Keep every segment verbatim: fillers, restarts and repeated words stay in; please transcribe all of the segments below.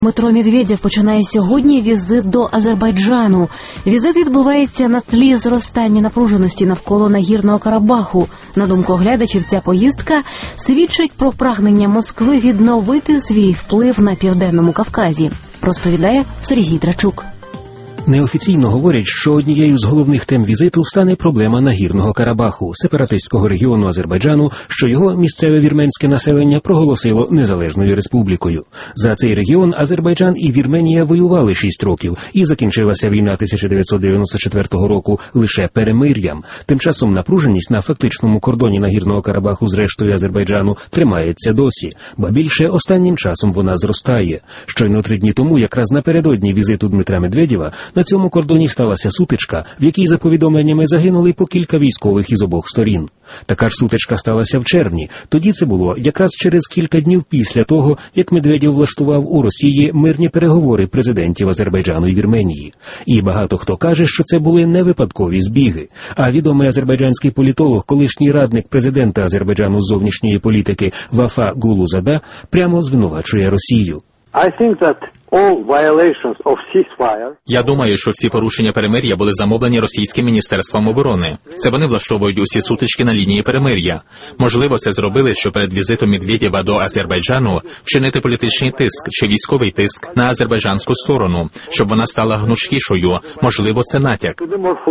Дмитро Медведєв починає сьогодні візит до Азербайджану. Візит відбувається на тлі зростання напруженості навколо Нагірного Карабаху. На думку оглядачів, ця поїздка свідчить про прагнення Москви відновити свій вплив на Південному Кавказі, розповідає Сергій Драчук. Неофіційно говорять, що однією з головних тем візиту стане проблема Нагірного Карабаху, сепаратистського регіону Азербайджану, що його місцеве вірменське населення проголосило незалежною республікою. За цей регіон Азербайджан і Вірменія воювали шість років, і закінчилася війна тисяча дев'ятсот дев'яносто четвертого року лише перемир'ям. Тим часом напруженість на фактичному кордоні Нагірного Карабаху з рештою Азербайджану тримається досі, ба більше останнім часом вона зростає. Щойно три дні тому, якраз напередодні візиту Дмитра Медведєва, на цьому кордоні сталася сутичка, в якій, за повідомленнями, загинули по кілька військових із обох сторін. Така ж сутичка сталася в червні. Тоді це було якраз через кілька днів після того, як Медведєв влаштував у Росії мирні переговори президентів Азербайджану і Вірменії. І багато хто каже, що це були не випадкові збіги. А відомий азербайджанський політолог, колишній радник президента Азербайджану з зовнішньої політики Вафа Гулузада, прямо звинувачує Росію. I think that all violations of ceasefire... Я думаю, що всі порушення перемир'я були замовлені російським міністерством оборони. Це вони влаштовують усі сутички на лінії перемир'я. Можливо, це зробили, що перед візитом Медведєва до Азербайджану вчинити політичний тиск чи військовий тиск на азербайджанську сторону, щоб вона стала гнучкішою. Можливо, це натяк.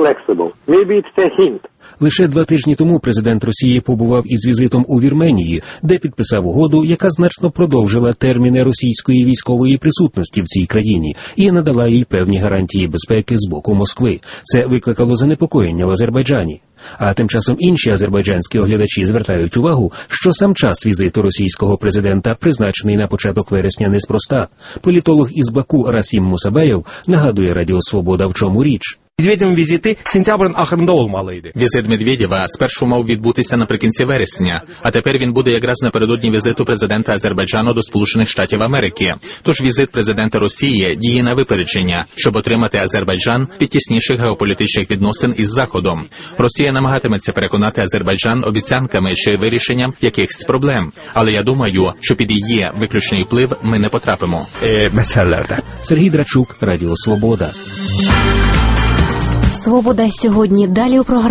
Лише два тижні тому президент Росії побував із візитом у Вірменії, де підписав угоду, яка значно продовжила терміни російської військової присутності в цій країні і надала їй певні гарантії безпеки з боку Москви. Це викликало занепокоєння в Азербайджані. А тим часом інші азербайджанські оглядачі звертають увагу, що сам час візиту російського президента призначений на початок вересня неспроста. Політолог із Баку Расім Мусабаєв нагадує Радіо Свобода, в чому річ. Медведєв'нің візити сентябрьдің ақырында болмалы еді. Візит Медведєва спершу мав відбутися наприкінці вересня, а тепер він буде якраз напередодні візиту президента Азербайджану до Сполучених Штатів Америки. Тож візит президента Росії діє на випередження, щоб отримати Азербайджан від тісніших геополітичних відносин із Заходом. Росія намагатиметься переконати Азербайджан обіцянками чи вирішенням якихось проблем. Але я думаю, що під її виключний вплив ми не потрапимо. Е, Сергій Драчук, Радіо Свобода. Свобода сьогодні. Далі у програмі.